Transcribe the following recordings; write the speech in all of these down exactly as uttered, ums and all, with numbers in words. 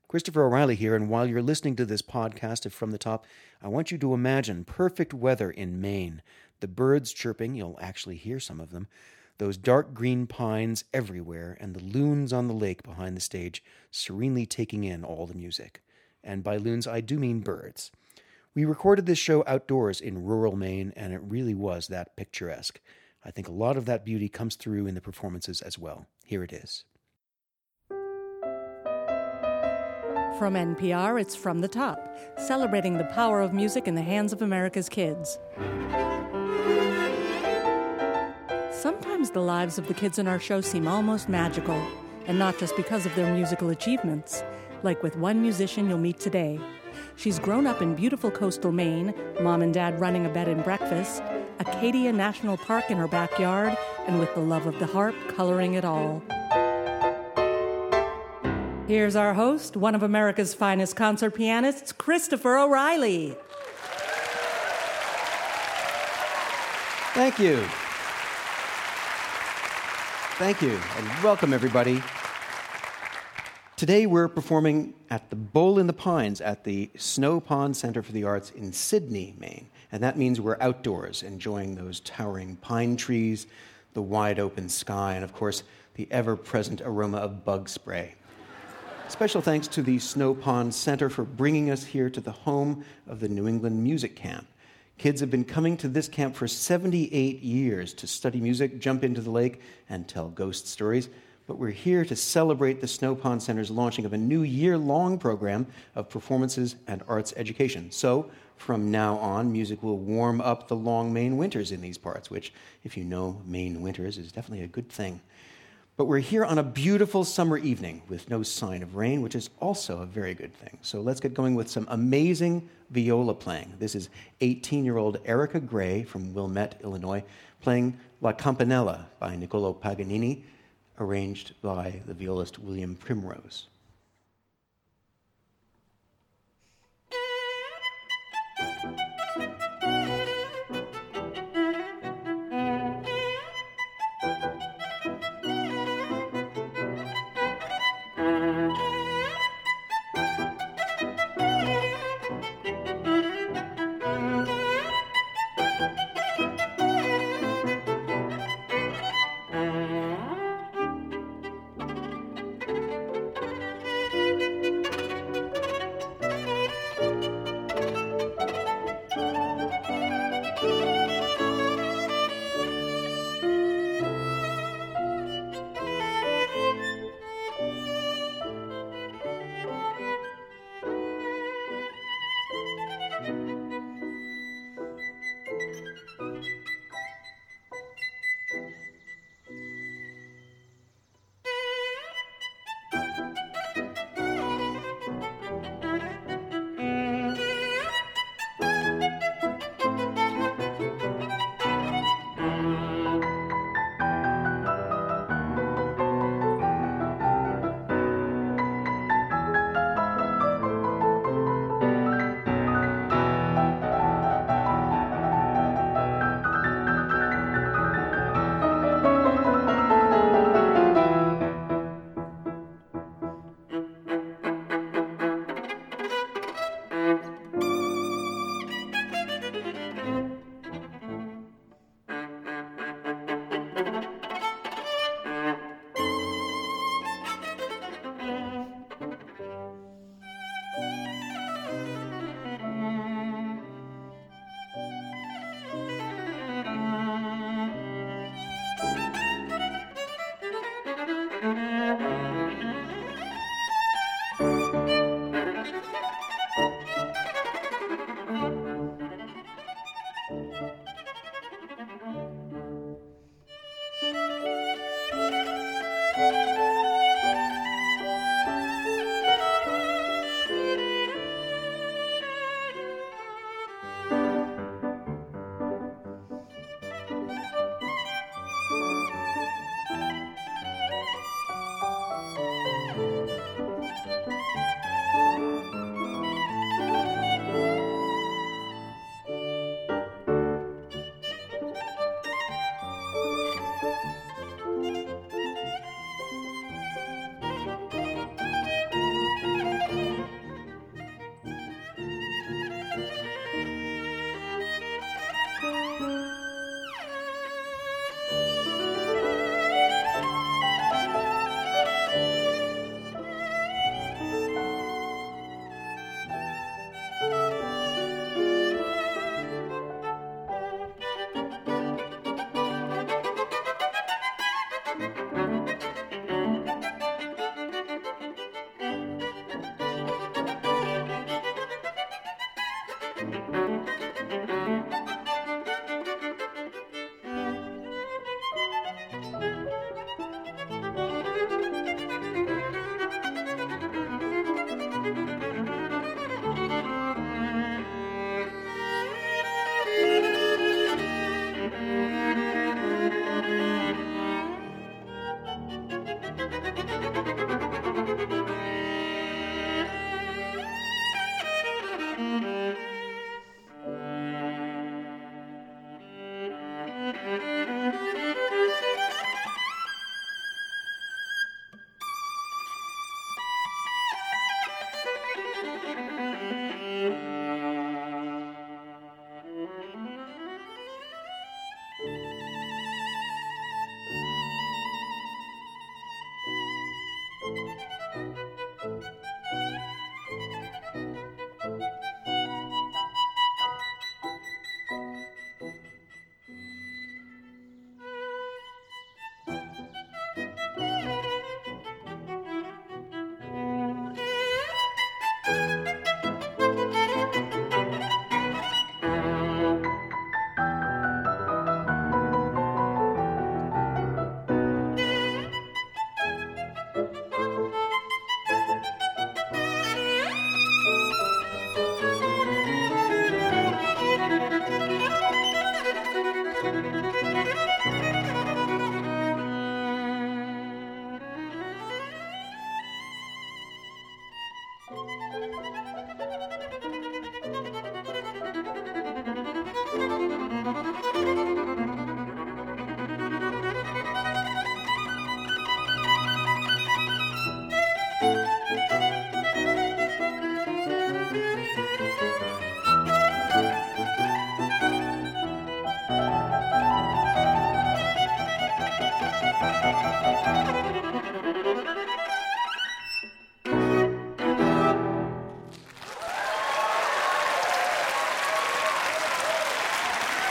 Christopher O'Reilly here, and while you're listening to this podcast of From the Top, I want you to imagine perfect weather in Maine. The birds chirping, you'll actually hear some of them, those dark green pines everywhere, and the loons on the lake behind the stage, serenely taking in all the music. And by loons, I do mean birds. We recorded this show outdoors in rural Maine, and it really was that picturesque. I think a lot of that beauty comes through in the performances as well. Here it is. From N P R, it's From the Top, celebrating the power of music in the hands of America's kids. Sometimes the lives of the kids in our show seem almost magical, and not just because of their musical achievements, like with one musician you'll meet today. She's grown up in beautiful coastal Maine, mom and dad running a bed and breakfast, Acadia National Park in her backyard, and with the love of the harp coloring it all. Here's our host, one of America's finest concert pianists, Christopher O'Reilly. Thank you. Thank you, and welcome, everybody. Today we're performing at the Bowl in the Pines at the Snow Pond Center for the Arts in Sydney, Maine. And that means we're outdoors, enjoying those towering pine trees, the wide-open sky, and, of course, the ever-present aroma of bug spray. Special thanks to the Snow Pond Center for bringing us here to the home of the New England Music Camp. Kids have been coming to this camp for seventy-eight years to study music, jump into the lake, and tell ghost stories. But we're here to celebrate the Snow Pond Center's launching of a new year-long program of performances and arts education. So, from now on, music will warm up the long Maine winters in these parts, which, if you know Maine winters, is definitely a good thing. But we're here on a beautiful summer evening with no sign of rain, which is also a very good thing. So let's get going with some amazing viola playing. This is eighteen-year-old Erica Gray from Wilmette, Illinois, playing La Campanella by Niccolò Paganini, arranged by the violist William Primrose.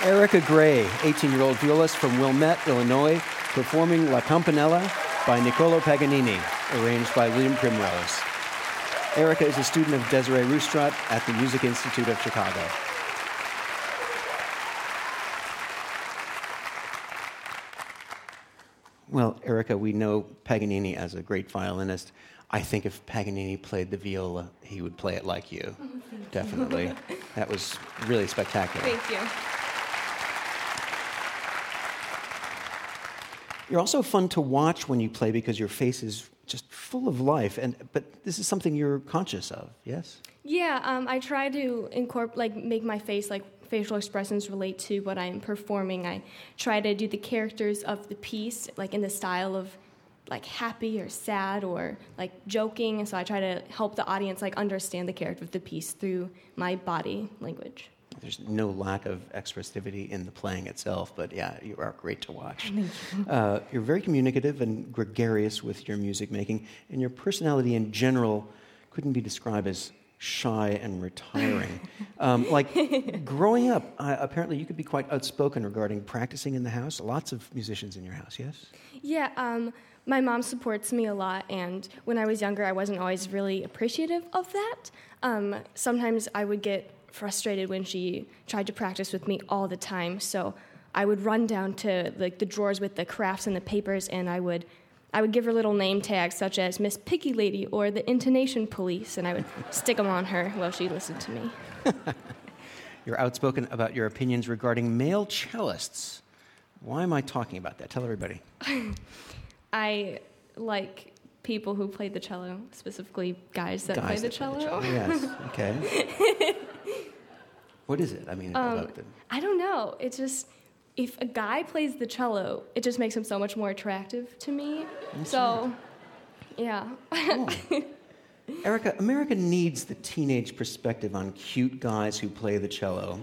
Erica Gray, eighteen-year-old violist from Wilmette, Illinois, performing La Campanella by Niccolò Paganini, arranged by William Primrose. Erica is a student of Desiree Roustrat at the Music Institute of Chicago. Well, Erica, we know Paganini as a great violinist. I think if Paganini played the viola, he would play it like you. Oh, definitely. You. That was really spectacular. Thank you. You're also fun to watch when you play because your face is just full of life. And but this is something you're conscious of, yes? Yeah, um, I try to incorporate, like, make my face like. facial expressions relate to what I'm performing. I try to do the characters of the piece, like in the style of like happy or sad or like joking. And so I try to help the audience like understand the character of the piece through my body language. There's no lack of expressivity in the playing itself, but yeah, you are great to watch. Thank you. Uh, you're very communicative and gregarious with your music making, and your personality in general couldn't be described as shy and retiring. um, like, growing up, uh, apparently you could be quite outspoken regarding practicing in the house. Lots of musicians in your house, yes? Yeah, um, my mom supports me a lot, and when I was younger, I wasn't always really appreciative of that. Um, sometimes I would get frustrated when she tried to practice with me all the time, so I would run down to like the drawers with the crafts and the papers, and I would I would give her little name tags such as Miss Picky Lady or the Intonation Police, and I would stick them on her while she listened to me. You're outspoken about your opinions regarding male cellists. Why am I talking about that? Tell everybody. I like people who play the cello, specifically guys that guys play the that cello. Play the cello. Yes, okay. What is it? I mean, um, about the... I don't know. It's just... If a guy plays the cello, it just makes him so much more attractive to me. That's so, right. Yeah. Oh. Erica, America needs the teenage perspective on cute guys who play the cello.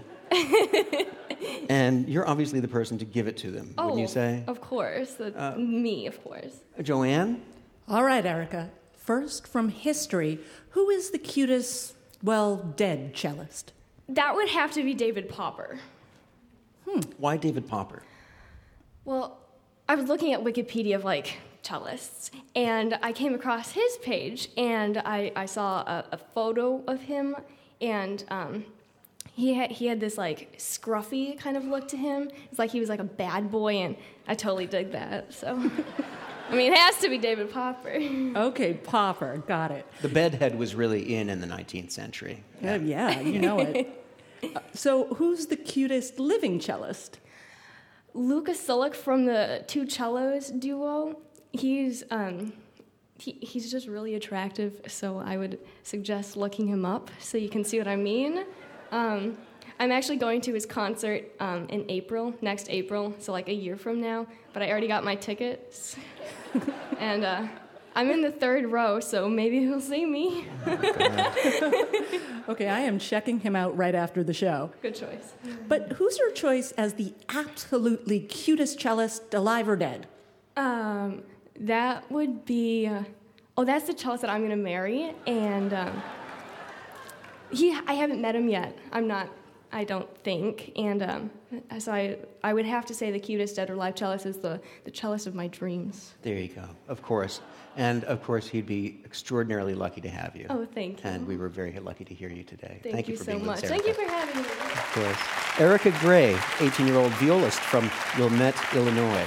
And you're obviously the person to give it to them, oh, wouldn't you say? Of course. Uh, me, of course. Joanne? All right, Erica. First, from history, who is the cutest, well, dead cellist? That would have to be David Popper. Hmm. Why David Popper? Well, I was looking at Wikipedia of, like, cellists, and I came across his page, and I, I saw a, a photo of him, and um, he had, he had this, like, scruffy kind of look to him. It's like he was, like, a bad boy, and I totally dig that, so... I mean, it has to be David Popper. Okay, Popper, got it. The bedhead was really in in the nineteenth century. Yeah, uh, yeah you know it. Uh, so, who's the cutest living cellist? Lucas Sullick from the Two Cellos duo. He's um, he, he's just really attractive, so I would suggest looking him up so you can see what I mean. Um, I'm actually going to his concert um, in April, next April, so like a year from now, but I already got my tickets. and uh, I'm in the third row, so maybe he'll see me. Okay, I am checking him out right after the show. Good choice. But who's your choice as the absolutely cutest cellist, alive or dead? Um, that would be... Uh, oh, that's the cellist that I'm going to marry, and um, he. I haven't met him yet. I'm not... I don't think, and um, so I, I would have to say the cutest dead or alive cellist is the, the cellist of my dreams. There you go, of course. And, of course, he'd be extraordinarily lucky to have you. Oh, thank you. And we were very lucky to hear you today. Thank, thank you, you for so being much. with us, Thank you for having me. Of course. Erica Gray, eighteen-year-old violist from Wilmette, Illinois.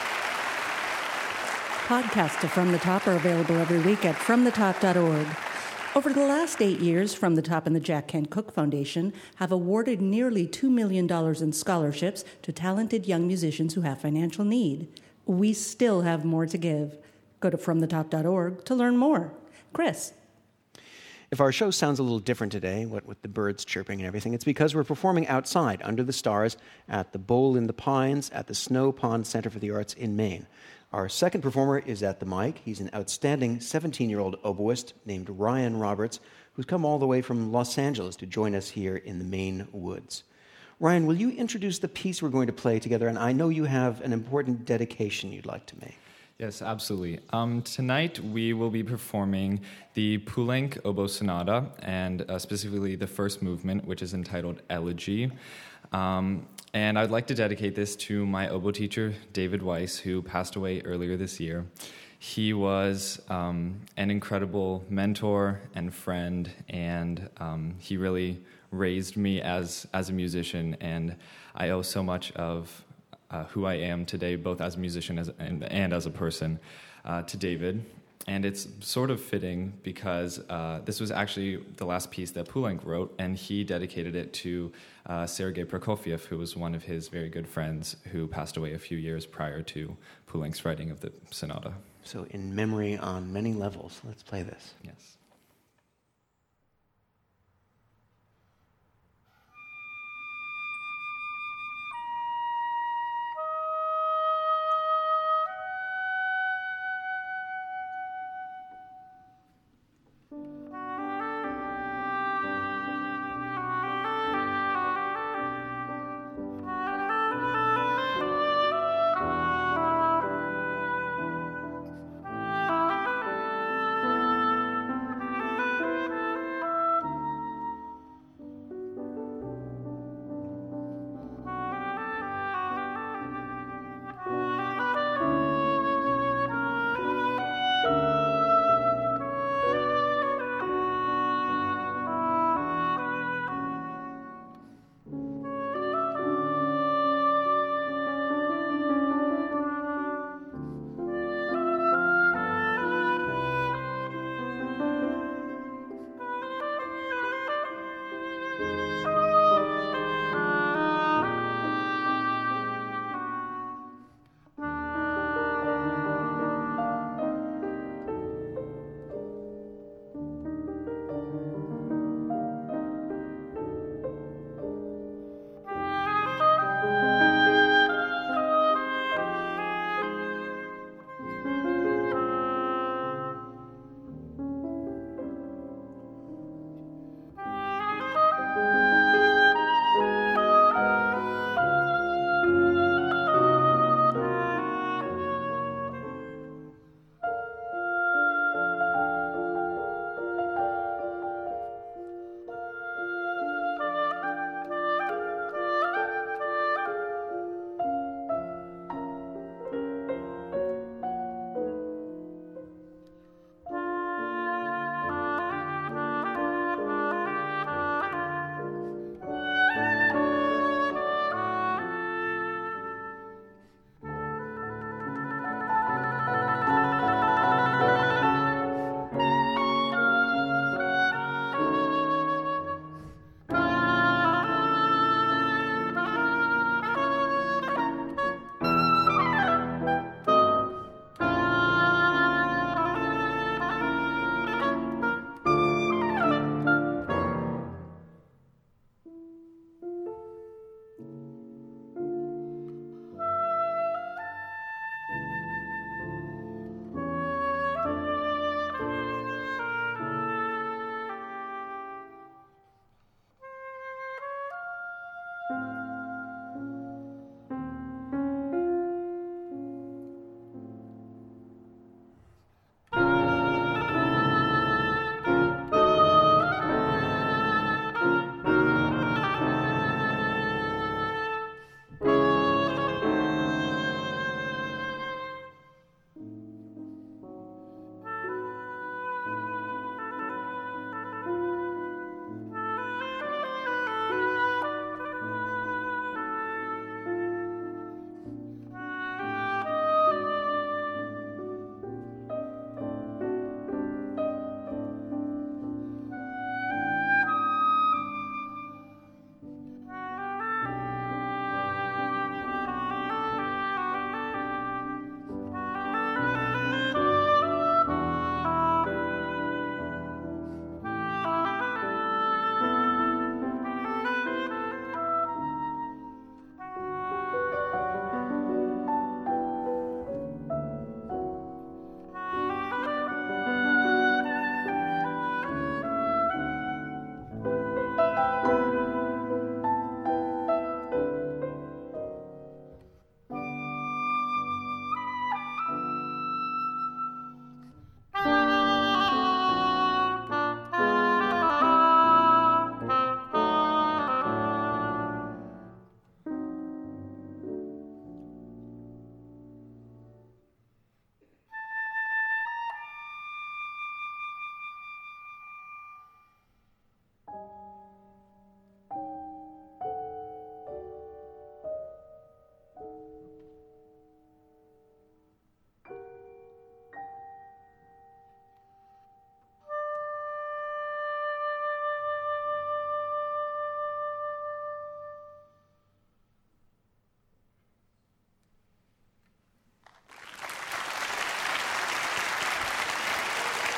Podcasts of From the Top are available every week at from the top dot org. Over the last eight years, From the Top and the Jack Kent Cooke Foundation have awarded nearly two million dollars in scholarships to talented young musicians who have financial need. We still have more to give. Go to from the top dot org to learn more. Chris. If our show sounds a little different today, what with the birds chirping and everything, it's because we're performing outside, under the stars, at the Bowl in the Pines at the Snow Pond Center for the Arts in Maine. Our second performer is at the mic. He's an outstanding seventeen-year-old oboist named Ryan Roberts, who's come all the way from Los Angeles to join us here in the Maine woods. Ryan, will you introduce the piece we're going to play together? And I know you have an important dedication you'd like to make. Yes, absolutely. Um, tonight we will be performing the Poulenc Oboe Sonata, and uh, specifically the first movement, which is entitled Elegy. Um, and I'd like to dedicate this to my oboe teacher, David Weiss, who passed away earlier this year. He was um, an incredible mentor and friend, and um, he really raised me as, as a musician, and I owe so much of Uh, who I am today, both as a musician as, and, and as a person, uh, to David. And it's sort of fitting because uh, this was actually the last piece that Poulenc wrote, and he dedicated it to uh, Sergei Prokofiev, who was one of his very good friends who passed away a few years prior to Poulenc's writing of the sonata. So in memory on many levels, let's play this. Yes.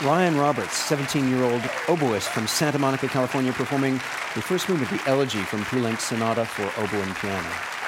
Ryan Roberts, seventeen-year-old oboist from Santa Monica, California, performing the first movement, the Elegy from Poulenc Sonata for Oboe and Piano.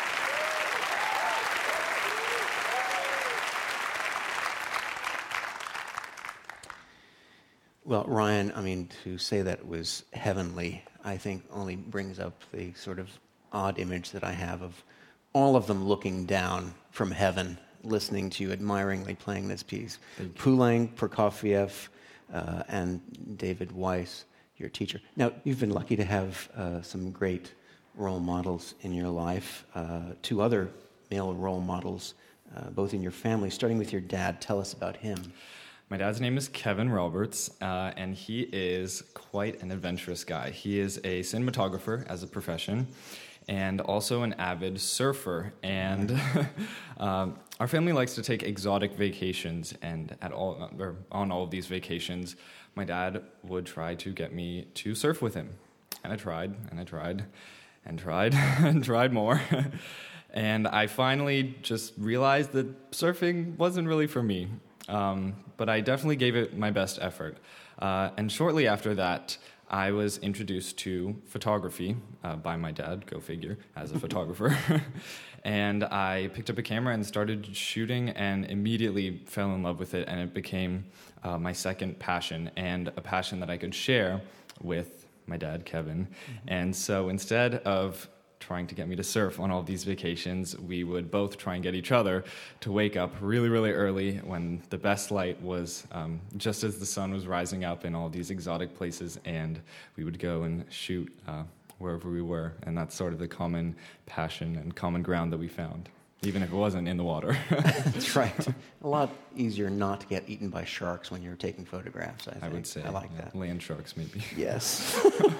Well, Ryan, I mean, to say that was heavenly, I think only brings up the sort of odd image that I have of all of them looking down from heaven, listening to you admiringly playing this piece. Poulenc, Prokofiev, uh, and David Weiss, your teacher. Now, you've been lucky to have uh, some great role models in your life, uh, two other male role models, uh, both in your family. Starting with your dad, tell us about him. My dad's name is Kevin Roberts, uh, and he is quite an adventurous guy. He is a cinematographer as a profession, and also an avid surfer. And um, our family likes to take exotic vacations, and at all, or on all of these vacations, my dad would try to get me to surf with him. And I tried, and I tried, and tried, and tried more. And I finally just realized that surfing wasn't really for me. Um, but I definitely gave it my best effort. Uh, and shortly after that, I was introduced to photography uh, by my dad, go figure, as a photographer. And I picked up a camera and started shooting and immediately fell in love with it. And it became uh, my second passion, and a passion that I could share with my dad, Kevin. Mm-hmm. And so instead of trying to get me to surf on all of these vacations, we would both try and get each other to wake up really, really early when the best light was um, just as the sun was rising up in all these exotic places, and we would go and shoot uh, wherever we were. And that's sort of the common passion and common ground that we found, even if it wasn't in the water. That's right. A lot easier not to get eaten by sharks when you're taking photographs, I think. I would say. I like yeah, that. Land sharks, maybe. Yes.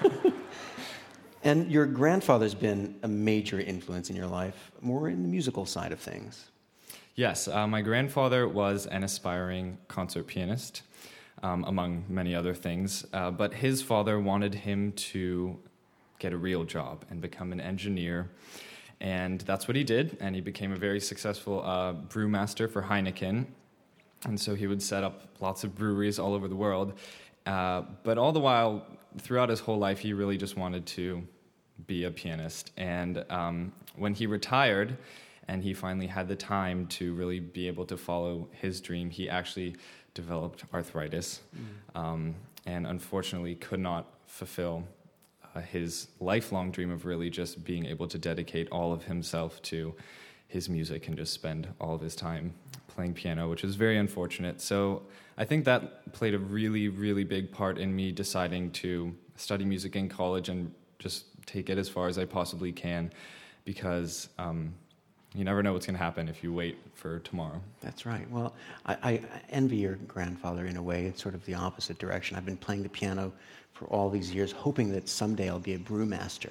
And your grandfather's been a major influence in your life, more in the musical side of things. Yes, uh, my grandfather was an aspiring concert pianist, um, among many other things, uh, but his father wanted him to get a real job and become an engineer, and that's what he did, and he became a very successful uh, brewmaster for Heineken, and so he would set up lots of breweries all over the world, uh, but all the while, throughout his whole life, he really just wanted to be a pianist. And um, when he retired and he finally had the time to really be able to follow his dream, he actually developed arthritis mm. um, and unfortunately could not fulfill uh, his lifelong dream of really just being able to dedicate all of himself to his music and just spend all of his time playing piano, which is very unfortunate. So I think that played a really, really big part in me deciding to study music in college and just take it as far as I possibly can, because um, you never know what's going to happen if you wait for tomorrow. That's right. Well, I, I envy your grandfather in a way. It's sort of the opposite direction. I've been playing the piano for all these years, hoping that someday I'll be a brewmaster.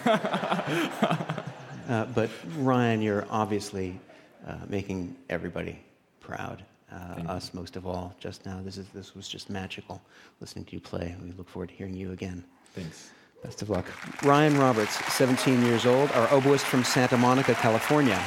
uh, but Ryan, you're obviously uh, making everybody proud. Uh, us most of all. Just now, this is this was just magical listening to you play. We look forward to hearing you again. Thanks. Best of luck. Ryan Roberts, seventeen years old, our oboist from Santa Monica, California.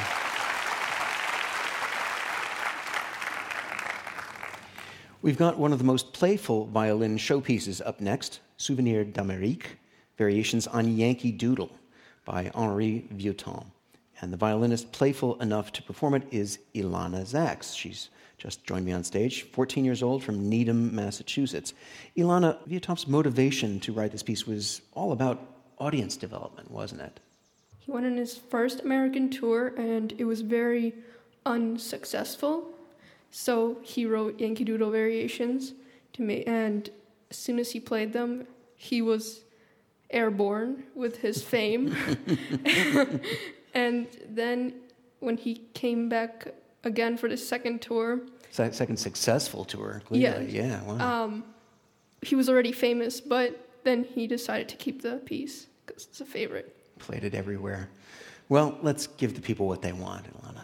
We've got one of the most playful violin showpieces up next, Souvenir d'Amérique, Variations on Yankee Doodle by Henri Vieuxtemps. And the violinist playful enough to perform it is Ilana Zaks. She's just joined me on stage, fourteen years old, from Needham, Massachusetts. Ilana, Vieuxtemps's motivation to write this piece was all about audience development, wasn't it? He went on his first American tour, and it was very unsuccessful. So he wrote Yankee Doodle Variations, to me, and as soon as he played them, he was airborne with his fame. And then when he came back again for the second tour. Second successful tour, clearly. Yeah. Yeah, wow. Um, he was already famous, but then he decided to keep the piece because it's a favorite. Played it everywhere. Well, let's give the people what they want, Ilana.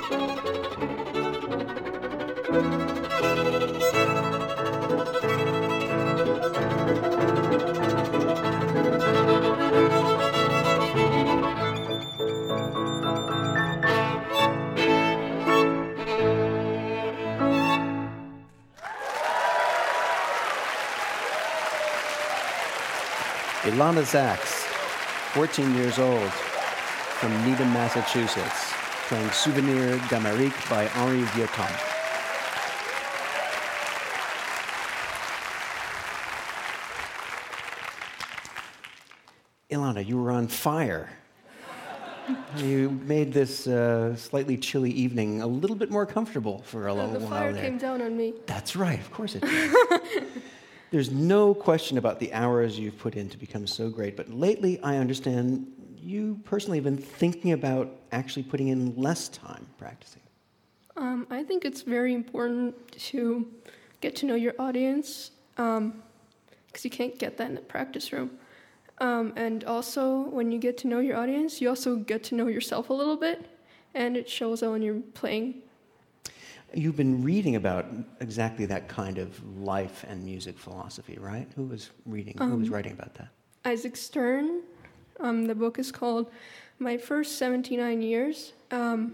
Ilana Zaks, fourteen years old, from Needham, Massachusetts, playing Souvenir d'Amérique by Henri Vieuxtemps. Ilana, you were on fire. You made this uh, slightly chilly evening a little bit more comfortable for a little the while fire there. came down on me. That's right, of course it did. There's no question about the hours you've put in to become so great, but lately I understand you personally have been thinking about actually putting in less time practicing. Um, I think it's very important to get to know your audience, because um, you can't get that in the practice room. Um, and also, when you get to know your audience, you also get to know yourself a little bit, and it shows out when you're playing. You've been reading about exactly that kind of life and music philosophy, right? Who was reading? Um, who was writing about that? Isaac Stern. Um, the book is called My First seventy-nine Years. Um,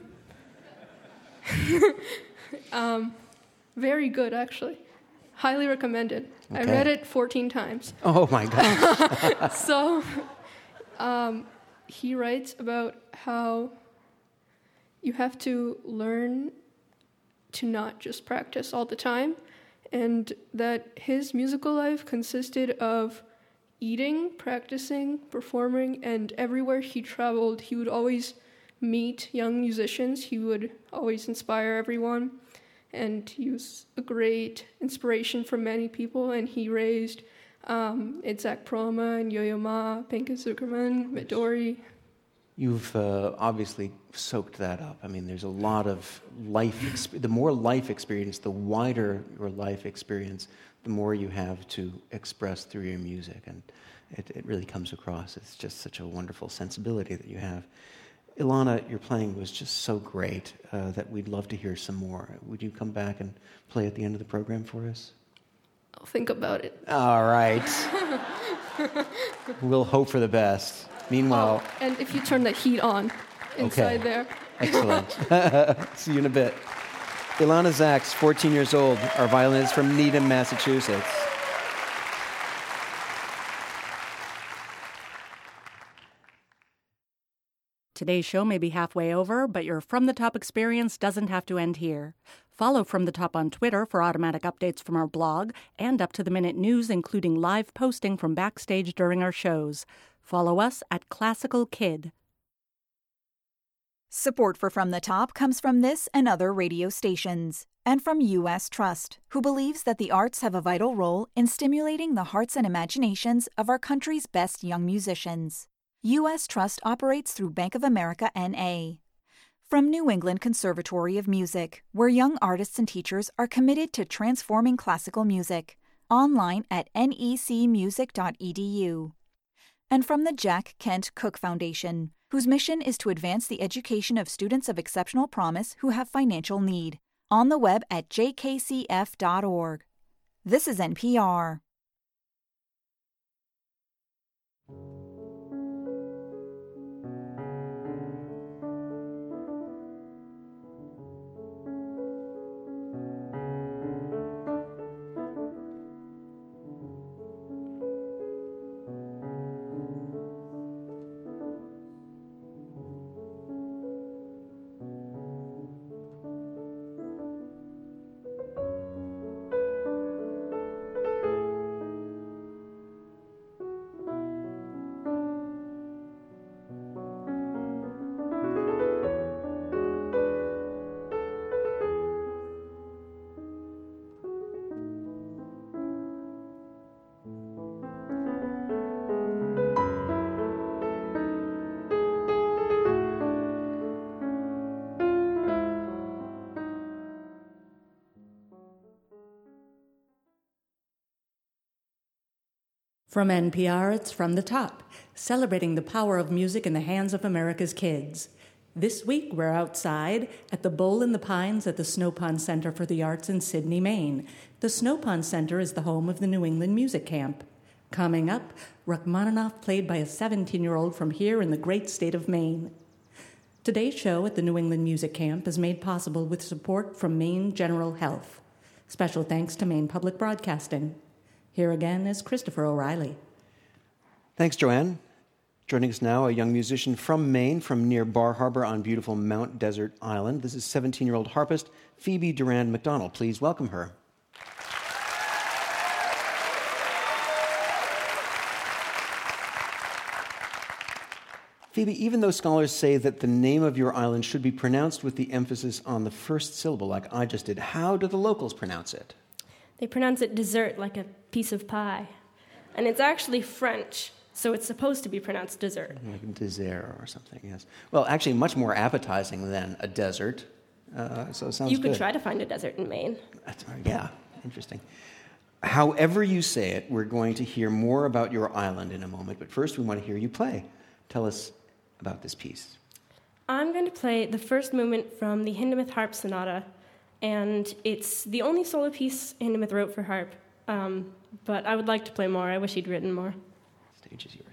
um, very good, actually. Highly recommended. Okay. I read it fourteen times. Oh, my gosh. So um, he writes about how you have to learn to not just practice all the time, and that his musical life consisted of eating, practicing, performing, and everywhere he traveled, he would always meet young musicians. He would always inspire everyone, and he was a great inspiration for many people, and he raised um, Itzhak Perlman and Yo-Yo Ma, Pinchas Zuckerman, Midori. You've uh, obviously soaked that up. I mean, there's a lot of life. Exp- the more life experience, the wider your life experience, the more you have to express through your music. And it, it really comes across. It's just such a wonderful sensibility that you have. Ilana, your playing was just so great uh, that we'd love to hear some more. Would you come back and play at the end of the program for us? I'll think about it. All right. We'll hope for the best. Meanwhile... Oh, and if you turn the heat on inside okay. there. Excellent. See you in a bit. Ilana Zaks, fourteen years old, our violinist from Needham, Massachusetts. Today's show may be halfway over, but your From the Top experience doesn't have to end here. Follow From the Top on Twitter for automatic updates from our blog and up-to-the-minute news, including live posting from backstage during our shows. Follow us at Classical Kid. Support for From the Top comes from this and other radio stations, and from U S Trust, who believes that the arts have a vital role in stimulating the hearts and imaginations of our country's best young musicians. U S Trust operates through Bank of America N A. From New England Conservatory of Music, where young artists and teachers are committed to transforming classical music. Online at N E C music dot E D U. And from the Jack Kent Cooke Foundation, whose mission is to advance the education of students of exceptional promise who have financial need. On the web at J K C F dot org. This is N P R. From N P R, it's From the Top, celebrating the power of music in the hands of America's kids. This week, we're outside at the Bowl in the Pines at the Snow Pond Center for the Arts in Sydney, Maine. The Snow Pond Center is the home of the New England Music Camp. Coming up, Rachmaninoff played by a seventeen-year-old from here in the great state of Maine. Today's show at the New England Music Camp is made possible with support from Maine General Health. Special thanks to Maine Public Broadcasting. Here again is Christopher O'Reilly. Thanks, Joanne. Joining us now, a young musician from Maine, from near Bar Harbor on beautiful Mount Desert Island. This is seventeen-year-old harpist Phoebe Durand McDonald. Please welcome her. Phoebe, even though scholars say that the name of your island should be pronounced with the emphasis on the first syllable, like I just did, how do the locals pronounce it? They pronounce it dessert, like a piece of pie. And it's actually French, so it's supposed to be pronounced dessert. Like dessert or something, yes. Well, actually, much more appetizing than a desert, uh, so it sounds You could good. try to find a desert in Maine. That's, yeah, interesting. However you say it, we're going to hear more about your island in a moment, but first we want to hear you play. Tell us about this piece. I'm going to play the first movement from the Hindemith Harp Sonata, and it's the only solo piece Hindemith wrote for harp, um, but I would like to play more. I wish he'd written more. The stage is yours.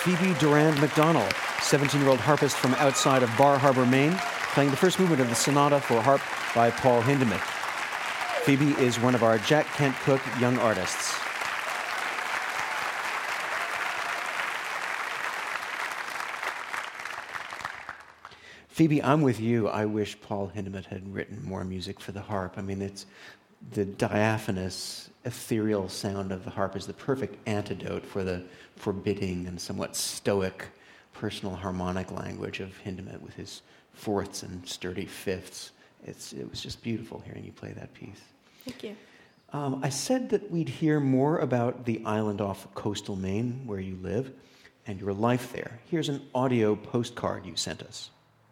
Phoebe Durand McDonald, seventeen-year-old harpist from outside of Bar Harbor, Maine, playing the first movement of the Sonata for Harp by Paul Hindemith. Phoebe is one of our Jack Kent Cooke young artists. Phoebe, I'm with you. I wish Paul Hindemith had written more music for the harp. I mean, it's the diaphanous, ethereal sound of the harp is the perfect antidote for the forbidding and somewhat stoic personal harmonic language of Hindemith with his fourths and sturdy fifths. It's, it was just beautiful hearing you play that piece. Thank you. Um, I said that we'd hear more about the island off coastal Maine, where you live, and your life there. Here's an audio postcard you sent us.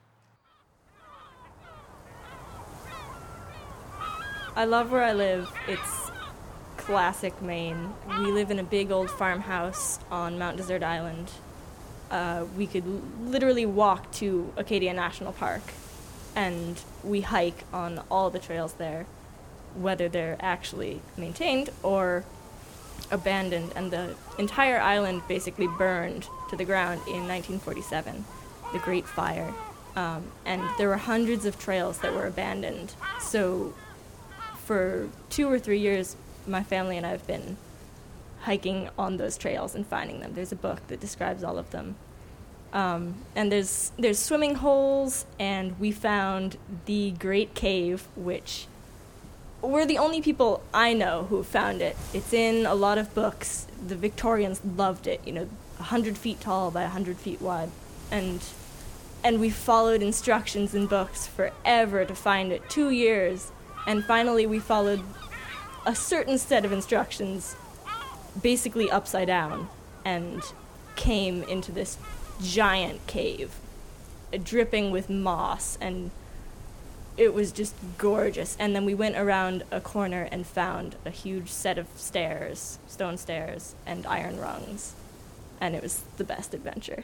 I love where I live. It's classic Maine. We live in a big old farmhouse on Mount Desert Island. Uh, we could l- literally walk to Acadia National Park, and we hike on all the trails there, whether they're actually maintained or abandoned. And the entire island basically burned to the ground in nineteen forty-seven, the Great Fire. Um, and there were hundreds of trails that were abandoned. So for two or three years, my family and I have been hiking on those trails and finding them. There's a book that describes all of them. Um, and there's there's swimming holes, and we found the Great Cave, which we're the only people I know who found it. It's in a lot of books. The Victorians loved it, you know, one hundred feet tall by one hundred feet wide. And and we followed instructions in books forever to find it, two years. And finally we followed a certain set of instructions basically upside down and came into this giant cave, uh, dripping with moss, and it was just gorgeous. And then we went around a corner and found a huge set of stairs, stone stairs, and iron rungs, and it was the best adventure.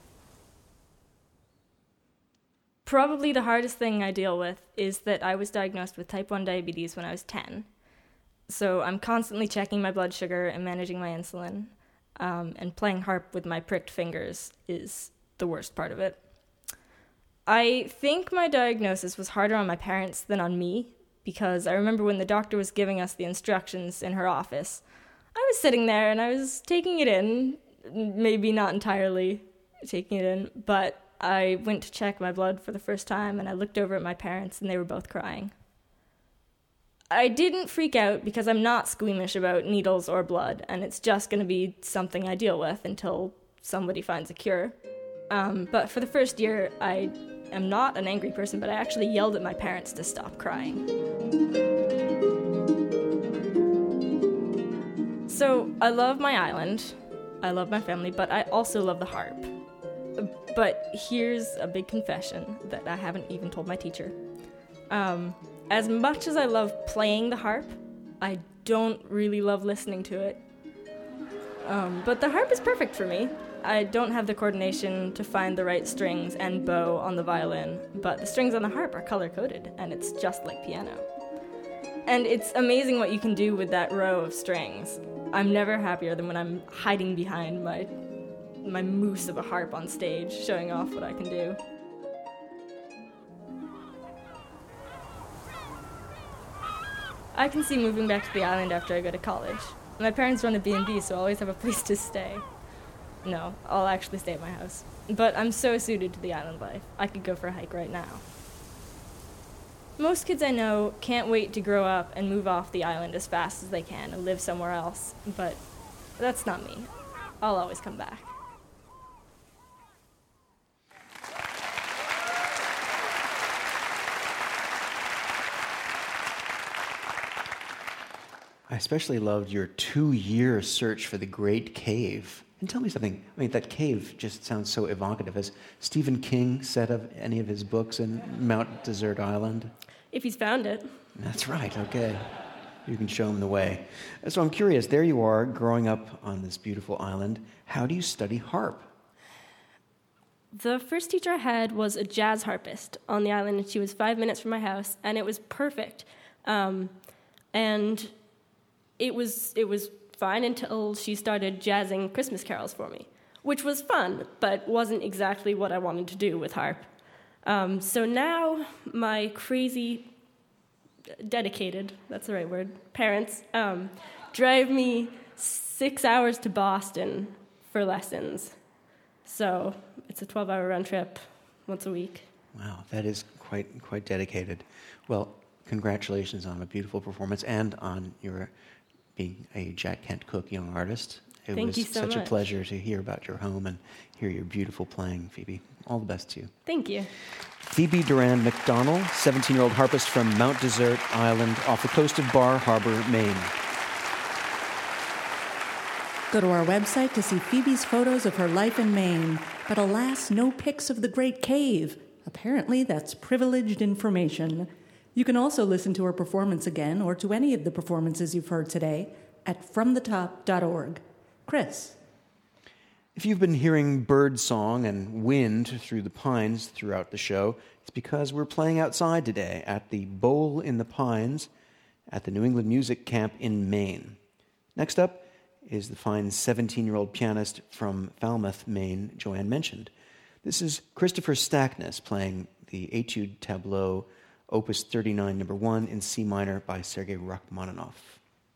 Probably the hardest thing I deal with is that I was diagnosed with type one diabetes when I was ten. So I'm constantly checking my blood sugar and managing my insulin. Um, and playing harp with my pricked fingers is the worst part of it. I think my diagnosis was harder on my parents than on me, because I remember when the doctor was giving us the instructions in her office, I was sitting there and I was taking it in, maybe not entirely taking it in, but I went to check my blood for the first time, and I looked over at my parents, and they were both crying. I didn't freak out because I'm not squeamish about needles or blood, and it's just going to be something I deal with until somebody finds a cure. Um, but for the first year, I am not an angry person, but I actually yelled at my parents to stop crying. So I love my island, I love my family, but I also love the harp. But here's a big confession that I haven't even told my teacher. Um, as much as I love playing the harp, I don't really love listening to it. Um, but the harp is perfect for me. I don't have the coordination to find the right strings and bow on the violin, but the strings on the harp are color-coded, and it's just like piano. And it's amazing what you can do with that row of strings. I'm never happier than when I'm hiding behind my my moose of a harp on stage, showing off what I can do. I can see moving back to the island after I go to college. My parents run a B and B, so I always have a place to stay. No, I'll actually stay at my house. But I'm so suited to the island life. I could go for a hike right now. Most kids I know can't wait to grow up and move off the island as fast as they can and live somewhere else, but that's not me. I'll always come back. I especially loved your two-year search for the Great Cave. And tell me something. I mean, that cave just sounds so evocative. Has Stephen King said of any of his books in Mount Desert Island? If he's found it. That's right, okay. You can show him the way. So I'm curious, there you are, growing up on this beautiful island. How do you study harp? The first teacher I had was a jazz harpist on the island, and she was five minutes from my house, and it was perfect. Um, and it was it was fine until she started jazzing Christmas carols for me. which was fun, but wasn't exactly what I wanted to do with harp. Um, so now my crazy, dedicated, that's the right word, parents um, drive me six hours to Boston for lessons. So it's a twelve-hour round trip once a week. Wow, that is quite quite dedicated. Well, congratulations on a beautiful performance and on your being a Jack Kent Cooke young artist. It Thank was you so such much. a pleasure to hear about your home and hear your beautiful playing, Phoebe. All the best to you. Thank you. Phoebe Duran McDonnell, seventeen-year-old harpist from Mount Desert Island off the coast of Bar Harbor, Maine. Go to our website to see Phoebe's photos of her life in Maine. But alas, no pics of the Great Cave. Apparently, that's privileged information. You can also listen to her performance again or to any of the performances you've heard today at from the top dot org. Chris. If you've been hearing bird song and wind through the pines throughout the show, it's because we're playing outside today at the Bowl in the Pines at the New England Music Camp in Maine. Next up is the fine seventeen-year-old pianist from Falmouth, Maine, Joanne mentioned. This is Christopher Stackness playing the Etude Tableau, Opus thirty-nine, number one, in C minor by Sergei Rachmaninoff.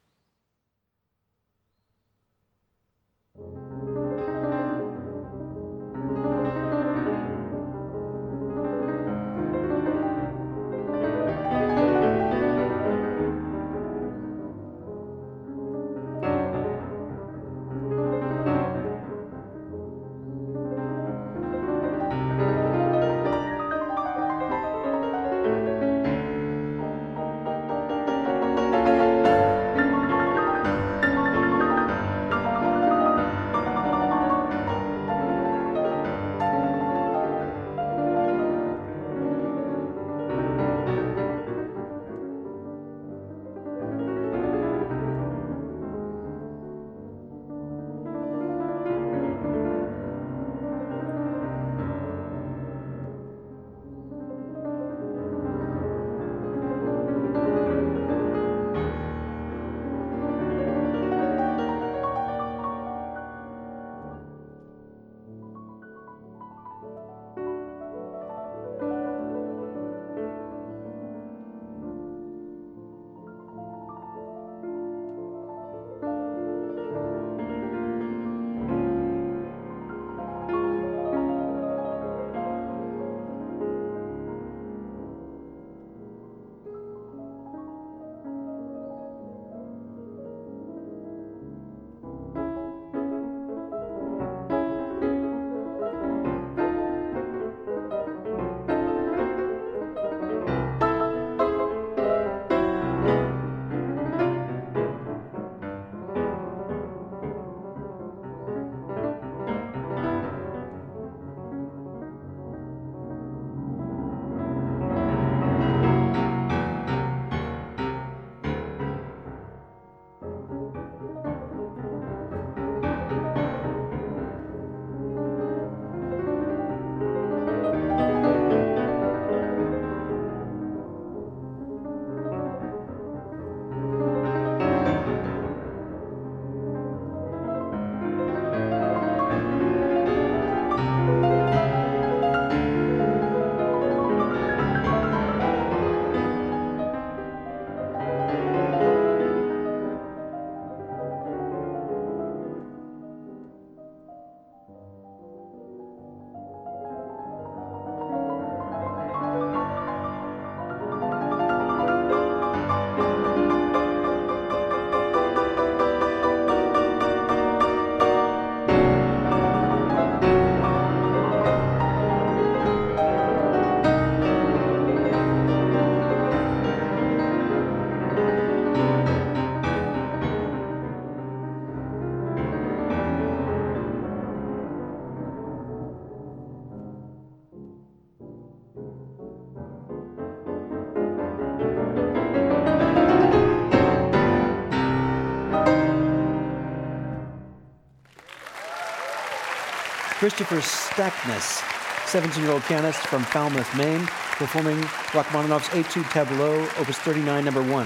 Christopher Stackness, seventeen-year-old pianist from Falmouth, Maine, performing Rachmaninoff's Etude Tableau, Opus thirty-nine, number one.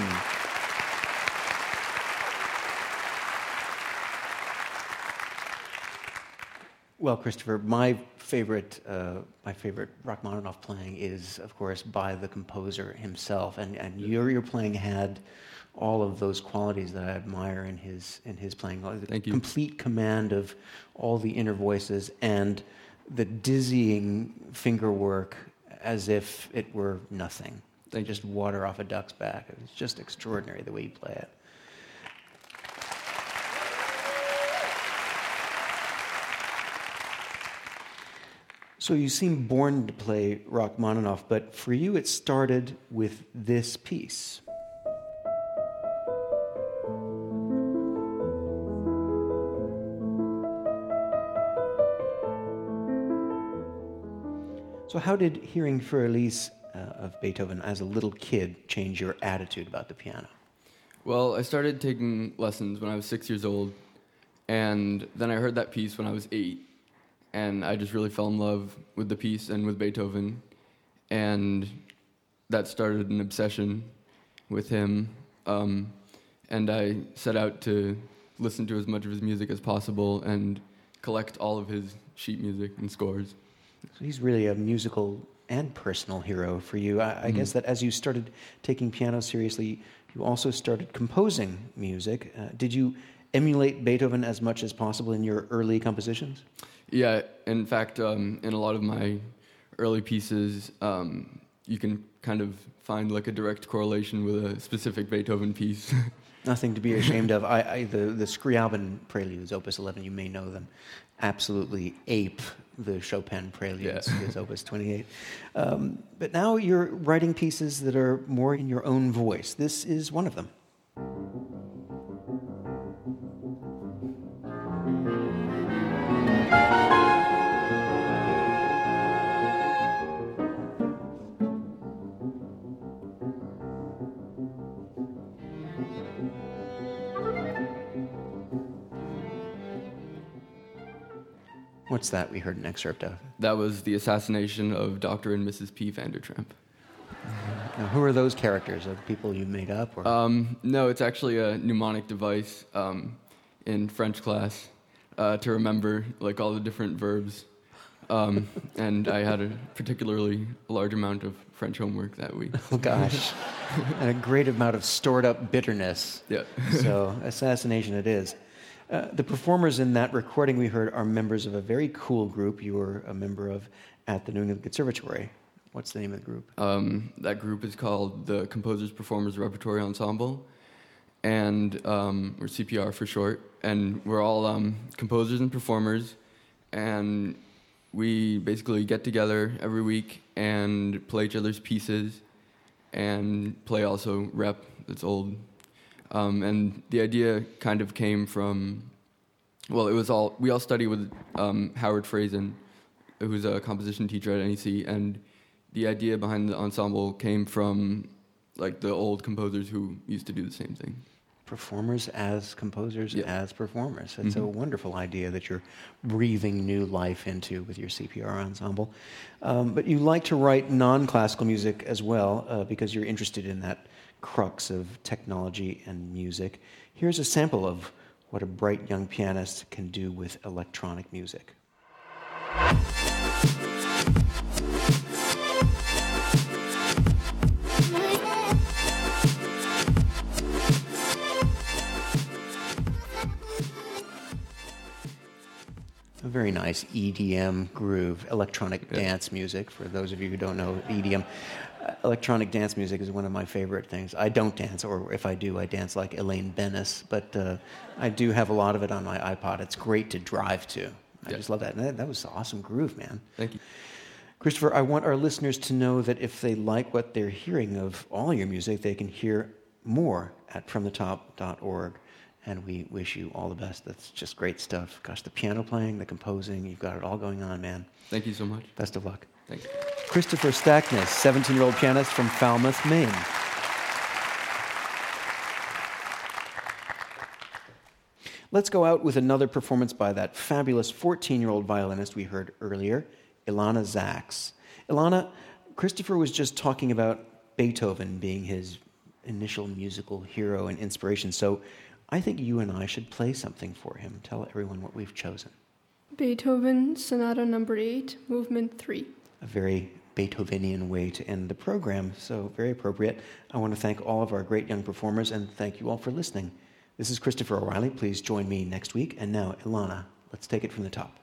Well, Christopher, my favorite, uh, my favorite Rachmaninoff playing is, of course, by the composer himself, and and your your playing had all of those qualities that I admire in his in his playing. The Thank you. Complete command of all the inner voices and the dizzying finger work, as if it were nothing. They just water off a duck's back. It's just extraordinary the way you play it. So you seem born to play Rachmaninoff, but for you it started with this piece. So how did hearing Für Elise uh, of Beethoven as a little kid change your attitude about the piano? Well, I started taking lessons when I was six years old, and then I heard that piece when I was eight, and I just really fell in love with the piece and with Beethoven, and that started an obsession with him, um, and I set out to listen to as much of his music as possible and collect all of his sheet music and scores. So he's really a musical and personal hero for you. I, I Mm-hmm. guess that as you started taking piano seriously, you also started composing music. Uh, did you emulate Beethoven as much as possible in your early compositions? Yeah, in fact, um, in a lot of my early pieces, um, you can kind of find like a direct correlation with a specific Beethoven piece. Nothing to be ashamed of. I, I, the, the Scriabin Preludes, Opus eleven, you may know them, absolutely ape the Chopin Preludes, Yeah. his Opus twenty-eight. Um, but now you're writing pieces that are more in your own voice. This is one of them. What's that we heard an excerpt of? That was the assassination of Doctor and Missus P. Vandertramp. Now, who are those characters? Are people you made up? Or? Um, no, it's actually a mnemonic device um, in French class uh, to remember like all the different verbs. Um, and I had a particularly large amount of French homework that week. Oh, gosh. And a great amount of stored up bitterness. Yeah. So, assassination it is. Uh, the performers in that recording we heard are members of a very cool group you were a member of at the New England Conservatory. What's the name of the group? Um, that group is called the Composers Performers Repertory Ensemble, and um, or C P R for short. And we're all um, composers and performers, and we basically get together every week and play each other's pieces, and play also rep that's old. Um, and the idea kind of came from, well, it was all, we all study with um, Howard Frazen, who's a composition teacher at N E C, and the idea behind the ensemble came from like the old composers who used to do the same thing. Performers as composers, Yeah. as performers. It's Mm-hmm. a wonderful idea that you're breathing new life into with your C P R ensemble. Um, but you like to write non-classical music as well uh, because you're interested in that crux of technology and music. Here's a sample of what a bright young pianist can do with electronic music. A very nice E D M groove, electronic Yeah. dance music. For those of you who don't know E D M, uh, electronic dance music is one of my favorite things. I don't dance, or if I do, I dance like Elaine Bennis, but uh, I do have a lot of it on my iPod. It's great to drive to. I Yeah. just love that. And that. That was an awesome groove, man. Thank you. Christopher, I want our listeners to know that if they like what they're hearing of all your music, they can hear more at from the top dot org. And we wish you all the best. That's just great stuff. Gosh, the piano playing, the composing, you've got it all going on, man. Thank you so much. Best of luck. Thank you. Christopher Stackness, seventeen-year-old pianist from Falmouth, Maine. Let's go out with another performance by that fabulous fourteen-year-old violinist we heard earlier, Ilana Zaks. Ilana, Christopher was just talking about Beethoven being his initial musical hero and inspiration, so I think you and I should play something for him. Tell everyone what we've chosen. Beethoven Sonata Number eight, Movement three. A very Beethovenian way to end the program, so very appropriate. I want to thank all of our great young performers and thank you all for listening. This is Christopher O'Reilly. Please join me next week. And now, Ilana, let's take it from the top.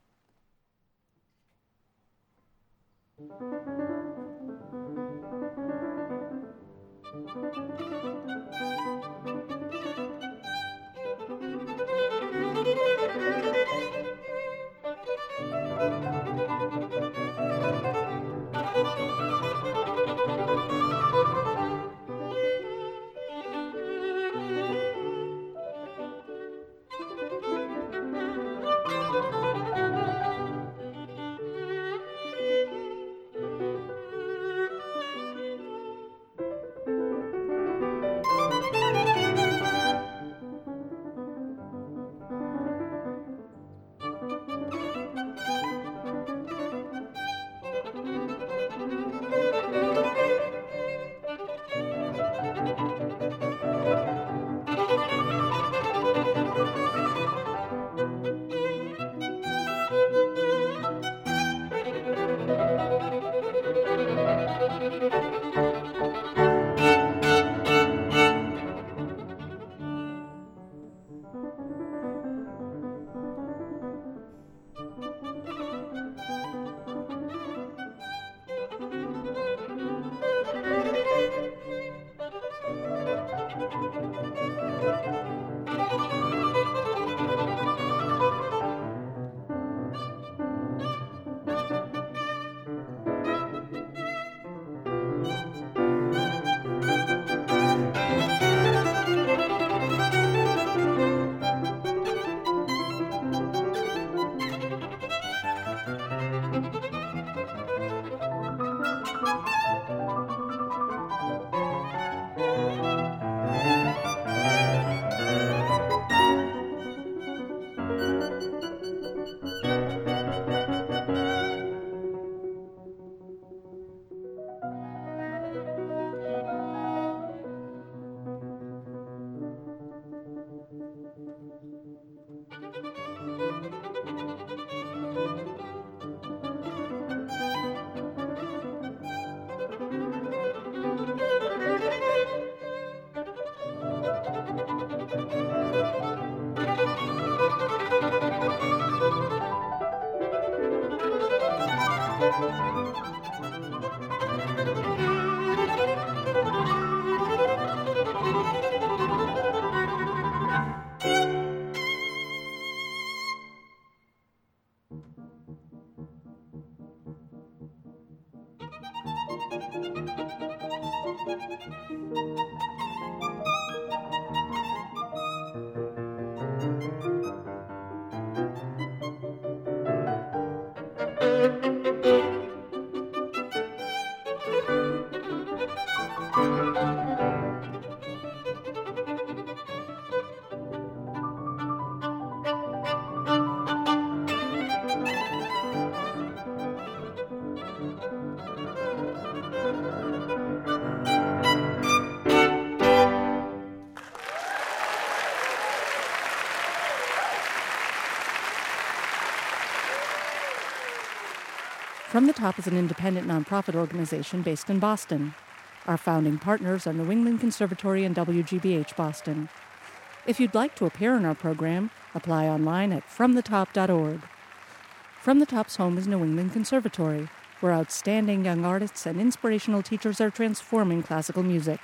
From the Top is an independent nonprofit organization based in Boston. Our founding partners are New England Conservatory and W G B H Boston. If you'd like to appear in our program, apply online at from the top dot org. From the Top's home is New England Conservatory, where outstanding young artists and inspirational teachers are transforming classical music.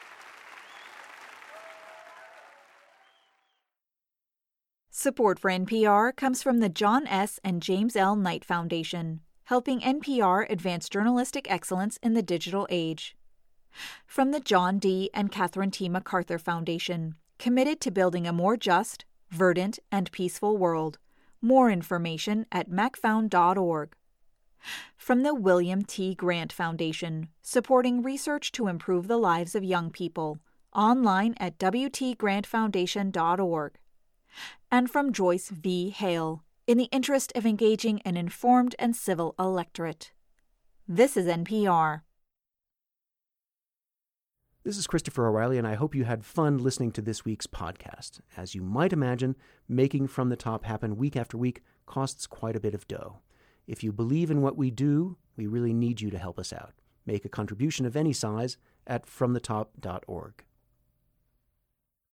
Support for N P R comes from the John S. and James L. Knight Foundation, helping N P R advance journalistic excellence in the digital age. From the John D. and Catherine T. MacArthur Foundation, committed to building a more just, verdant, and peaceful world. More information at macfound dot org. From the William T. Grant Foundation, supporting research to improve the lives of young people. Online at w t grant foundation dot org. And from Joyce V. Hale, in the interest of engaging an informed and civil electorate. This is N P R. This is Christopher O'Reilly, and I hope you had fun listening to this week's podcast. As you might imagine, making From the Top happen week after week costs quite a bit of dough. If you believe in what we do, we really need you to help us out. Make a contribution of any size at from the top dot org.